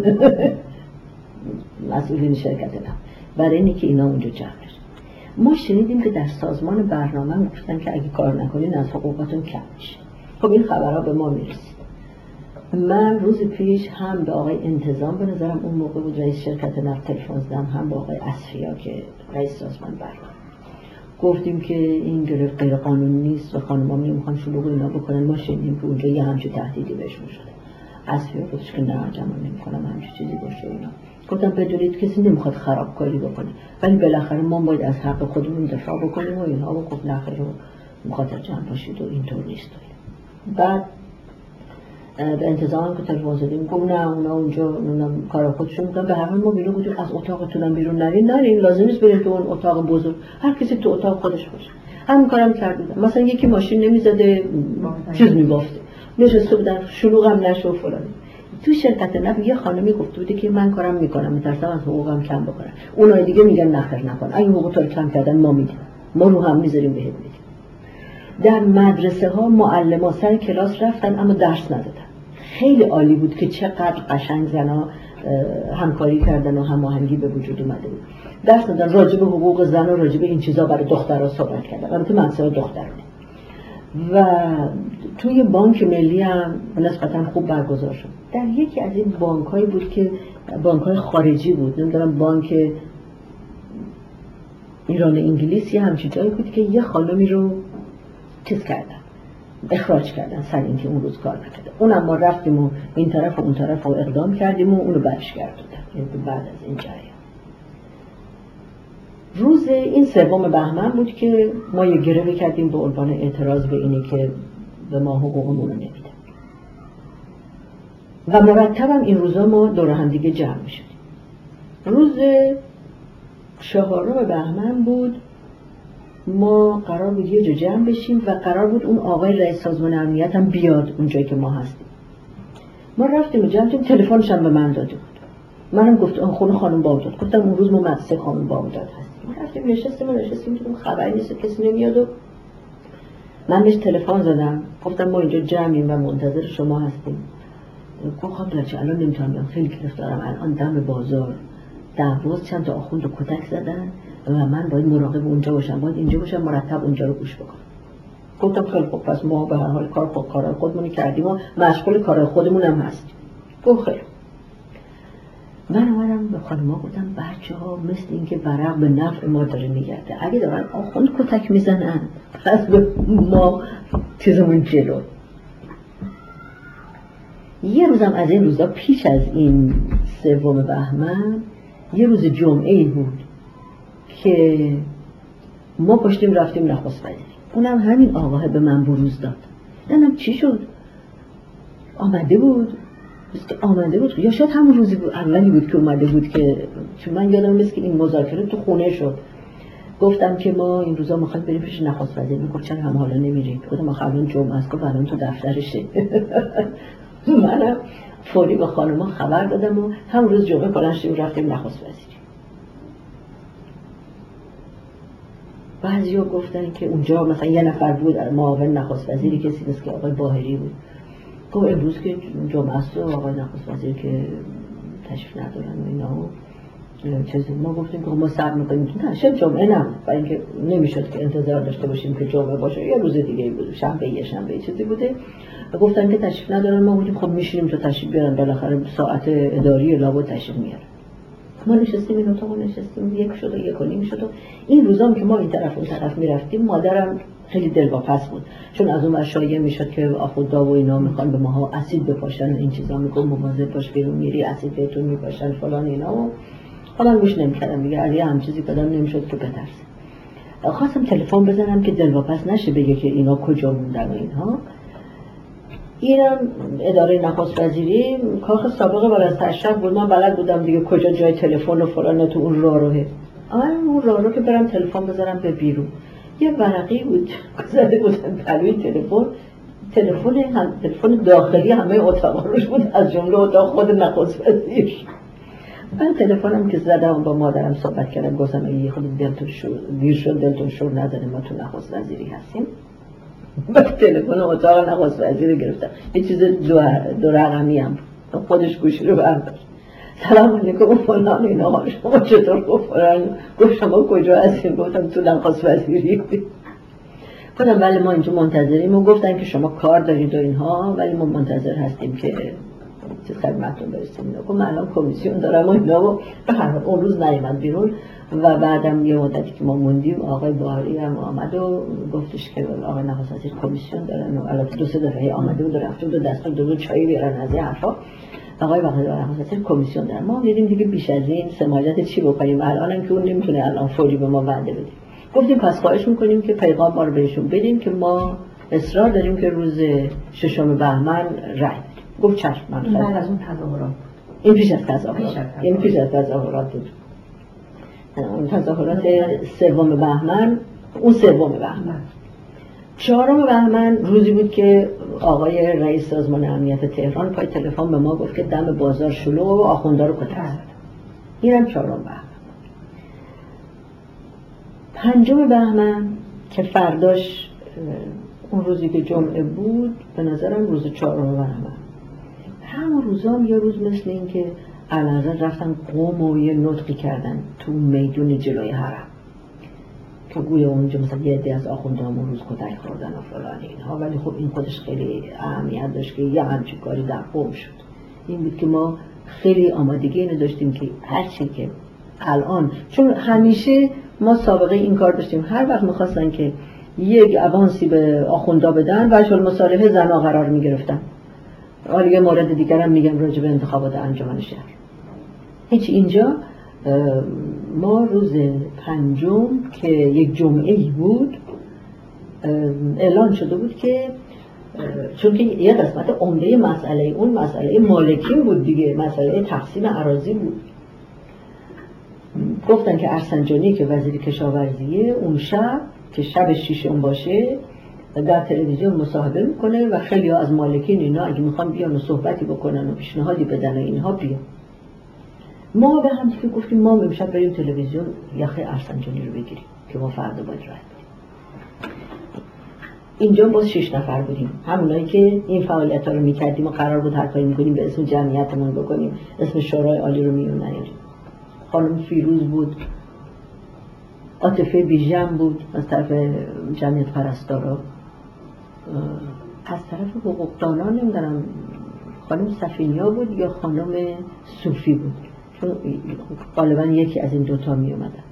مسئولین شرکت نفت برای اینکه که اینا اونجا جمع بشن. ما شنیدیم که در سازمان برنامه گفتن که اگه کار نکنین از حقوقاتون کم میشه. خب این خبرها به ما میرسید. من روز پیش هم به آقای انتظام به نظرم اون موقع بود رئیس شرکت نفت تلفن زدم، هم به آقای اصفیا که رئیس سازمان برنامه، گفتیم که این گرفت غیر قانونی نیست و خانم‌ها نمیخوان شلوغ اینا بکنن. ما شنیدیم که اونجا یه همچین تهدیدی بهشون شده. اصفیا گفتش که نه جمع نمی‌کنم همچین چیزی باشه اینا. گفتم بدونید کسی نمیخواد خرابکاری بکنه، ولی بالاخره ما باید از حق خودمون دفاع بکنیم و اینها. و گفت نه خیر رو مخاطر جمع باشید و اینطور نیست. بعد به انتظام که تلفن زدیم گفت نه اونا اونجا اونم کار خودشون میکنن، به هر حال ما بیرون بودیم از اتاقتونم بیرون نرین نرین، لازم نیست بریم تو اون اتاق بزرگ، هر کسی تو اتاق خودش باشه. همین کارم کردم. مثلا یکی ماشین نمیزده چیز میبافته، نشسته بودن شلوغ هم نشه و فلان. تو شرکت نفت یه خانمی گفته بوده که من کارم میکنم میترسم از حقوقم کم بکنم، اونای دیگه میگن نخیر نکن، اگه حقوقت رو کم کردن ما میدیم، ما رو هم میذاریم بهت میدیم. در مدرسه ها معلم ها سر کلاس رفتن اما درس ندادن. خیلی عالی بود که چقدر قشنگ زنها همکاری کردن و هماهنگی به وجود اومده بود. درس دادن راجع به حقوق زن و راجع به این چیزا برای دخترها صحبت کردن. البته مدرسه دخترانه. و توی بانک ملی هم نسبتا خوب برگزار شد. در یکی از این بانک‌هایی بود که بانک‌های خارجی بود، نمیدونم بانک ایران انگلیس یا همچین جایی بود که یه خانمی رو چیز کردن، اخراج کردن سر اینکه اون روز کار نکرده. اونم ما رفتیم و این طرف و اون طرف رو اقدام کردیم و اونو برش گردوندن. یعنی بعد از این جریان روز این سوم بهمن بود که ما یه گره کردیم به عنوان اعتراض به اینی که به ما حقوقمون رو نمیده و مرتبا این روزا ما دور هم دیگه جمع میشدیم. روز چهارم بهمن بود، ما قرار بود یه جا جمع بشیم و قرار بود اون آقای رئیس سازمان امنیت هم بیاد اونجایی که ما هستیم. ما رفتیم و جمع شدیم، تلفنش هم به من داده بود. منم گفتم خونه خانم بامداد، گفتم اون روز ما مدرسه خانم بامداد هستیم. رفتیم نشستیم و نشستیم که خبری نیست، کسی نمیاد و من بهش تلفن زدم، گفتم ما اینجا جمعیم و منتظر شما هستیم. گفت خب بچه الان نمیتونم بیام، خیلی کلف دارم، الان دم بازار دعواست، چند تا آخوند رو کتک زدن و من باید مراقب اونجا باشم، باید اینجا باشم، مرتب اونجا رو گوش بکنم. گفتم خیلی خوب، پس ما به هر حال کار خود کار خودمون کردیم و مشغول کار خودمون هم هستیم. گفت خیلی. من اومدم به خانم‌ها گفتم بچه‌ها مثل این که ورق به نفع ما داره میگرده، اگه دارن آخوند کتک میزنن پس به ما چیزمون جلو. یه روزم از این روزا پیش از این سوم بهمن یه روز جمعه بود که ما پشتیم رفتیم نخست وزیری، اونم همین آقاه به من بروز داد. نمیدونم چی شد، آمده بود که آمده بود یا شاید همون روزی بود اولی بود که اومده بود، که چون من یادم نیست که این مذاکره تو خونه شد. گفتم که ما این روزا می‌خوایم بریم پیش نخست وزیر. میگفت چرا هم حالا نمیرید؟ گفتم ما الان جمعه است، گفت الان تو دفترشه. منم فوری به خانم‌ها خبر دادم و همون روز جمعه بلند شدیم رفتیم نخست وزیری. بعضیا گفتن که اونجا مثلا یه نفر بود معاون نخست وزیری، کسی نیست که آقای باهری بود. گفت امروز که جمعه است و آقای نخست وزیر که تشریف ندارن و اینا و چیزی، ما گفتیم که ما صبر می‌کنیم نه شب جمعه نه، برای اینکه نمیشد که انتظار داشته باشیم که جمعه باشه، یه روز دیگه بود، شنبه یه شنبه چیزی بوده. و گفتن که تشریف ندارن. ما گفتیم خب میشینیم تا تشریف بیارن، بالاخره ساعت اداری لابد تشریف میارن. ما نشستیم این اتاق نشستیم، یک شد و یک و نیم شد و این روزام که ما این طرف اون طرف میرفتیم مادرم خیلی دلواپس بود، چون از اون شایعه میشد که آخوندا و اینا میخوان به ماها اسید بپاشن، این چیزا میگم مواظب باش بیرون میری اسید بهتون میپاشن فلان اینا و من گوش نمیکردم دیگه. علی هم چیزی قدم نمیشد که بترسم. خواستم تلفن بزنم که دلواپس نشه بگه که اینا کجا موندن و اینها. اینم اداره نخست وزیری کاخ سابق ولایت بود، من بلد بودم دیگه کجا جای تلفن و فلان تو اون راهروه. آره اون راهرو که برم تلفن بزنم به بیرون، یه ورقی بود زده بودن پلوی تلفن، تلفن هم تلفن داخلی همه اتاقا روش بود، از جمله اتاق خود نخست وزیر. من تلفنم که زدم با مادرم صحبت کردم، گفتم یه خود دلتون شور دیر شد، دلتون شور نداره، ما تو نخست وزیری هستیم. بعد تلفن اتاق نخست وزیر گرفتم، یه چیز دو, دو رقمی هم بود، خودش گوشی رو برداشت، سلام علیکم فلان اینا، شما چطور؟ گفت فلان. گفت شما کجا هستین؟ گفتم تو نخست وزیری. گفتم ولی ما اینجا منتظریم و گفتن که شما کار دارید و اینها، ولی ما منتظر هستیم که چه خدمتتون برسیم. اینا گفت من الان کمیسیون دارم و اینا و به هر حال اون روز نیامد بیرون. و بعدم یه مدتی که ما موندیم آقای باهری هم آمد و گفتش که آقای نخست وزیر کمیسیون دارن و البته دو سه دفعه آمده بود، رفته بود دست دو دو چایی بیارن از این حرفا. آقای باهری نخست وزیر کمیسیون دارن. ما دیدیم دیگه بیش از این سماجت چی بکنیم، الانم که اون نمیتونه الان فوری به ما وعده بده. گفتیم پس خواهش میکنیم که پیغام ما رو بهشون بدیم که ما اصرار داریم که روز ششم بهمن رای بدیم. گفت چشم. من بعد از اون تظاهرات، این پیش از تظاهرات، این پیش از تظاهرات بود. اون تظاهرات سوم بهمن، اون سوم بهمن. چهارم بهمن روزی بود که آقای رئیس سازمان امنیت تهران پای تلفن به ما گفت که دم بازار شلوغ و آخوندا رو کتک زدن. اینم چهارم بهمن. پنجم بهمن که فرداش اون روزی که جمعه بود به نظرم روز چهارم برامه. همون روزام یه روز مثل این که اعلیحضرت رفتن قوم و یه نطقی کردن تو میدون جلوی حرم که گویا اونجا مثلا یه عده از آخونده‌ها اون روز کتک خوردن و فلان اینها، ولی خب این خودش خیلی اهمیت داشت که یه همچین کاری در قوم شد. این بود که ما خیلی آمادگی اینو داشتیم که هر چی که الان، چون همیشه ما سابقه این کار داشتیم، هر وقت می‌خواستن که یک اوانسی به آخوندا بدن و شل مصالحه زنا قرار می‌گرفتن. حالا یه مورد دیگر هم میگم راجع به انتخابات انجمن شهر. هیچ اینجا ما روز پنجم که یک جمعه‌ای بود اعلان شده بود که چون که یه قسمت عمده مسئله اون مسئله مالکین بود دیگه، مسئله تقسیم اراضی بود. گفتن که ارسنجانی که وزیر کشاورزیه اون شب که شب شیشم باشه در تلویزیون مصاحبه میکنه و خیلی ها از مالکین اینا اگه میخوان بیان و صحبتی بکنن و پیشنهادی بدن و اینها بیان. ما به هم دیگه گفتیم ما امشب بریم تلویزیون یخه ارسنجانی رو بگیریم که ما فردا باید راه بدیم. اینجا باز شش نفر بودیم، همونایی که این فعالیت ها رو میکردیم و قرار بود هر کاری میکنیم به اسم جمعیتمون بکنیم، اسم شورای عالی رو میون نیاریم. خانم فیروز بود، عاطفه بیژن بود از طرف جمعیت پرستارا، از طرف حقوقدانان نمیدونم خانم سفینیا بود یا خانم صوفی بود، چون غالبا یکی از این دوتا می اومدن.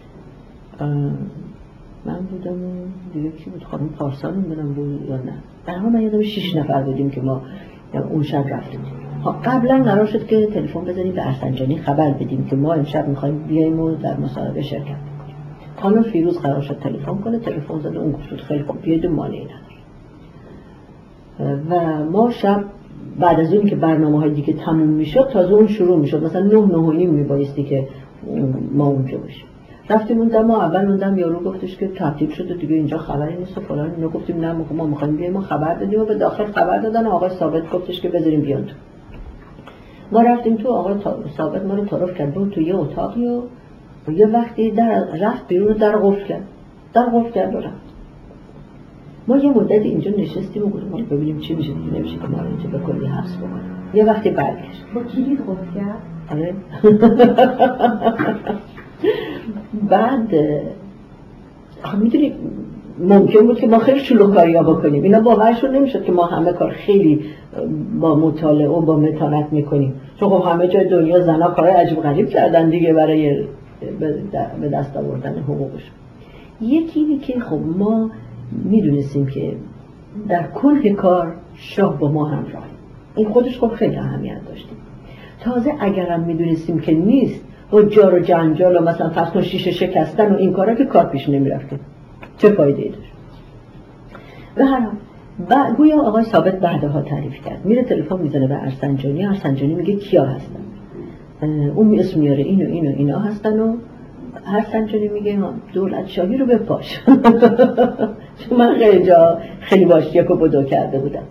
من بودم دیگه کی بود، خانم پارسان نمیدونم بود یا نه. در حال من یادم شش نفر بودیم که ما اون شب رفتیم. قبلا قرار شد که تلفن بزنیم به ارسنجانی خبر بدیم که ما امشب میخوایم بیایم و در مصاحبه شرکت کنیم. خانم فیروز قرار شد تلفن کنه، تلفن زد، اون گفت خیلی خوب بیاید، مانعی نداره. و ما شب بعد از اون که برنامه‌های دیگه تموم میشد تازه اون شروع میشد، مثلا نه نه و نیم میبایستی که ما اونجا باشیم. رفتیم اون ما اول موندم، یارو گفتش که ترتیب شده دیگه اینجا خبری نیست و فلان. اینو گفتیم نه ما میخوایم بیایم و خبر بدیم و به داخل خبر دادن. آقای ثابت گفتش که بذاریم بیان تو. ما رفتیم تو، آقای ثابت ما رو تعارف کرد بود تو یه اتاقی و یه وقتی در رفت بیرون در قفل کرد، در قفل کرد و رفت. ما یه مدت اینجا نشستیم و گفتیم ببینیم چی میشه، دیگه نمیشه که ما رو اینجا به کلی حبس بکنیم. یه وقتی برگشت با کلید قفل کرد. آره. بعد میدونی ممکن بود که ما خیلی شلوغ‌کاری‌ها بکنیم، اینا باورشون نمیشد که ما همه کار خیلی با مطالعه و با متانت میکنیم، چون خب همه جای دنیا زنا کارهای عجیب غریب کردن دیگه برای به دست آوردن حقوقشون. یکی اینه که خب ما میدونستیم که در کنه کار شاه با ما همراه، این خودش خب خیلی اهمیت داشتیم. تازه اگرم میدونستیم که نیست و جار و جنجال و مثلا فرض کن شیشه شکستن و این کارا که کار پیش نمیرفته، چه فایده ای داشت؟ به هر حال بعد گویا آقای ثابت بعدها تعریف کرد، میره تلفن میزنه به ارسنجانی، ارسنجانی میگه کیا هستن؟ اون اسم میاره اینو اینو اینا هستن و ارسنجانی میگه دولت شاهی رو بپاش. چون من خیلی جا خیلی باش یک و بدو کرده بودم،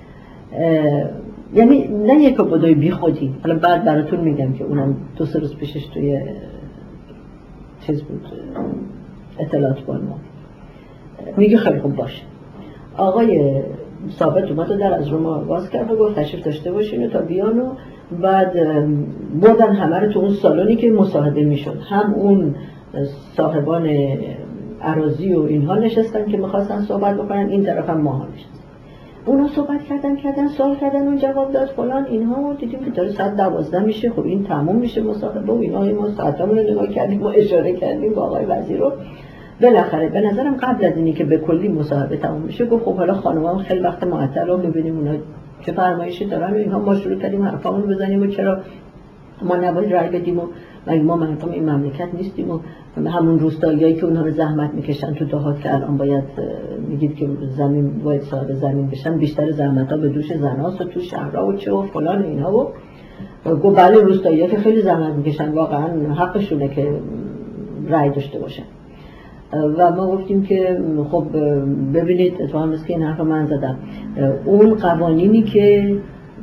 یعنی نه یک و بدوی بی خودی. حالا بعد براتون میگم که اونم دو سه روز پیشش توی چیز بود اطلاعات با ما میگه خیلی خوب باشه. آقای ثابت اومد و در از رو ما باز کرد و گفت تشریف داشته باشین تا بیان و بعد بردن همه رو تو اون سالونی که مصاحبه میشد، هم اون صاحبان اراضی و اینها نشستن که میخواستن صحبت بکنن، این طرف هم ماها نشستن. اونا صحبت کردن کردن سوال کردن اون جواب داد فلان اینها، دیدیم که داره ساعت دوازده میشه، خب این تموم میشه مصاحبه و اینا. ما ساعتمون رو نگاه کردیم و اشاره کردیم با آقای وزیر رو. بالاخره به نظرم قبل از اینی که به کلی مصاحبه تموم میشه گفت خب حالا خانم‌ها خیلی وقت معطل رو می‌بینیم اونا چه فرمایشی دارن و اینها، ما شروع کردیم حرفامون رو بزنیم و چرا ما نباید رأی بدیم و ما مردم این مملکت نیستیم و همون روستاییایی که اونها رو زحمت میکشن تو دهات که الان باید میگید که زمین باید صاحب زمین بشن، بیشتر زحمت‌ها به دوش زناست و تو شهرها و چه و فلان اینها. و گفت بله روستایی‌ها که خیلی زحمت میکشن، واقعا حقشونه که رأی داشته باشن. و ما گفتیم که خب ببینید اتفاقا مثل که این حرف من زدم، اون قوانینی که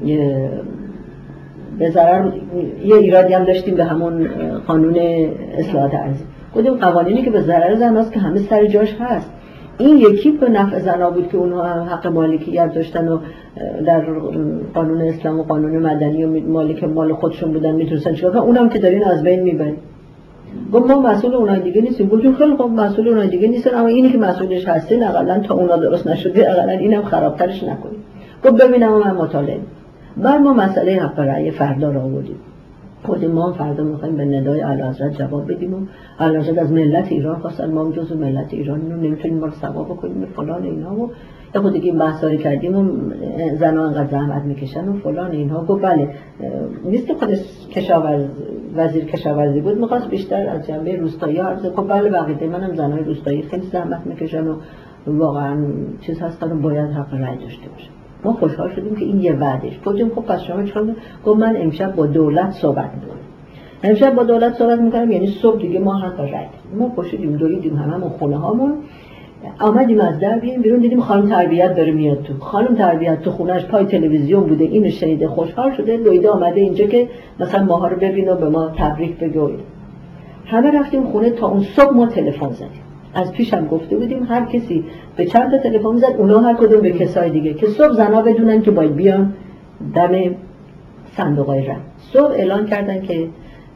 به ضرر یه ایرادی هم داشتیم به همون قانون اصلاحات ارضی، گفتیم قوانینی که به ضرر زناست که همه سر جاش هست، این یکی به نفع زنا بود که اونها حق مالکیت داشتن و در قانون اسلام و قانون مدنی و مالک مال خودشون بودن میتونستن چیکار کنن، اونم که دارین از بین میبرید. گفت ما مسئول اونای دیگه نیستیم. گفتیم خیلی خب مسئول اونای دیگه نیستن، اما اینی که مسئولش هستین حداقل تا اونا درست نشده حداقل اینم خرابترش نکنید. گفت ببینم من مطالعه. بعد ما مسئله حق رأی فردا رو آوردیم. خودیم ما فردا میخوایم به ندای اعلیحضرت جواب بدیم و اعلیحضرت از ملت ایران خواستن، ما جزو ملت ایران اینو نمیتونیم ما رو ثواب بکنیم فلان اینا و یا خود دیگه این بحثا رو کردیم و زنا انقدر زحمت میکشن و فلان اینها. گفت بله نیست که خودش کشاورز وزیر کشاورزی بود، میخواست بیشتر از جنبه روستایی عرض کنه. بله بقیده منم زنای روستایی خیلی زحمت میکشن و واقعا چیز هستن و باید حق رأی داشته باشن. ما خوشحال شدیم که این یه وعدش. گفتیم خب پس شما چون گفت من امشب با دولت صحبت میکنم. امشب با دولت صحبت میکنم یعنی صبح دیگه ما حق رأی داریم. ما خوشیدیم دویدیم هممون خونه هامون، آمدیم از در بیرون بیرون دیدیم خانم تربیت داره میاد تو. خانم تربیت تو خونهش پای تلویزیون بوده، اینو شنیده خوشحال شده، دویده آمده اینجا که مثلا ماها رو ببینه و به ما تبریک بگه. همه رفتیم خونه تا اون صبح ما تلفن زدیم. از پیش هم گفته بودیم هر کسی به چند تا تلفن زد، اونا هر کدوم به کسای دیگه که صبح زنا بدونن که باید بیان دم صندوقای رای. صبح اعلان کردن که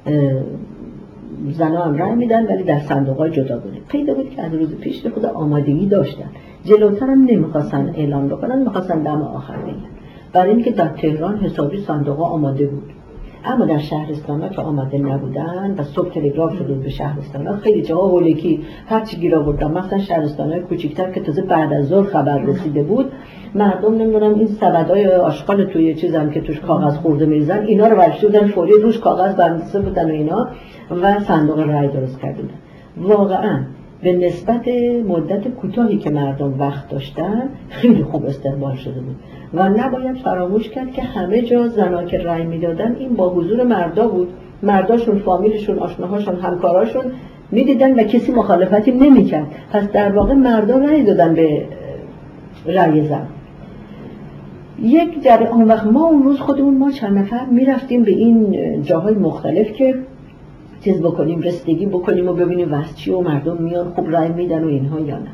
زنا هم رای میدن ولی در صندوقای جداگانه. پیدا بود که از روز پیش خود آمادگی داشتن، جلوتر هم نمیخواستن اعلان بکنن، میخواستن دم آخر بگن، برای اینکه در تهران حسابی صندوقا آماده بود. اما در شهرستان‌ها که آماده نبودن و صبح تلگراف شده به شهرستان‌ها، خیلی جاها هولکی هر چی گیر آوردن، مثلا شهرستان‌های کوچیک‌تر که تازه بعد از ظهر خبر رسیده بود، مردم نمیدونم این سبدای آشغال توی چیزام که توش کاغذ خورده می‌ریزن اینا رو ورشته بودن، فوری روش کاغذ بندسته بودن و اینا و صندوق رای درست کردن. واقعاً به نسبت مدت کوتاهی که مردم وقت داشتن خیلی خوب استقبال شده بود و نباید فراموش کرد که همه جا زنا که رأی میدادن این با حضور مردا بود. مرداشون، فامیلشون، آشناهاشون، همکاراشون میدیدن و کسی مخالفتی نمیکرد. پس در واقع مردا رأی دادن به رأی زن. یک جریان وقت ما اون روز خودمون ما چند نفر میرفتیم به این جاهای مختلف که چیز بکنیم، رسیدگی بکنیم و ببینیم وضع چیه و مردم میان خوب رای میدن و اینها یا نه.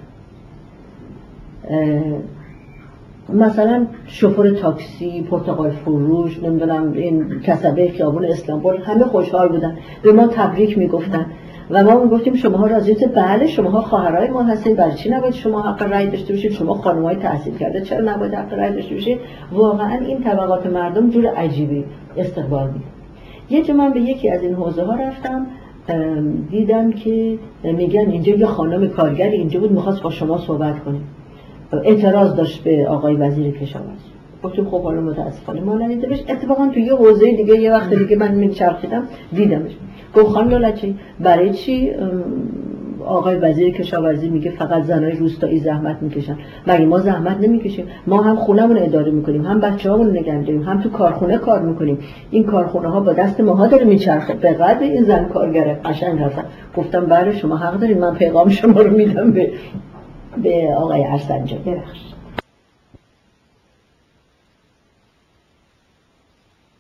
مثلا شوفر تاکسی، پرتقال فروش، نمیدونم این کسبه خیابون اسلامبول، همه خوشحال بودن، به ما تبریک میگفتن و ما میگفتیم شماها راضیید؟ بله شماها خواهرای ما هستید، برای چی نباید شما حق رای داشته باشید؟ شما خانمای تحصیل کرده چرا نباید حق رای داشته باشید؟ واقعا این طبقات مردم جور عجیبی استقبال می‌کنن. یه جا من به یکی از این حوزه ها رفتم، دیدم که میگن اینجا یه خانم کارگر اینجا بود میخواست با شما صحبت کنه، اعتراض داشت به آقای وزیر کشاورزی. گفتم خب حالا متاسفانه ما ندیدمش. اتفاقا تو یه حوزه دیگه یه وقت دیگه من میچرخیدم دیدمش. گفت خانم لالچی برای چی آقای وزیر کشاورزی میگه فقط زنای روستایی زحمت میکشن؟ مگه ما زحمت نمیکشیم؟ ما هم خونمون اداره میکنیم، هم بچه‌هامون نگه می‌داریم، هم تو کارخونه کار میکنیم. این کارخونه ها با دست ماها داره میچرخه. به قدر این زن کارگره قشنگ هستن. گفتم بله شما حق دارید، من پیغام شما رو میدم به به آقای ارسنجانی.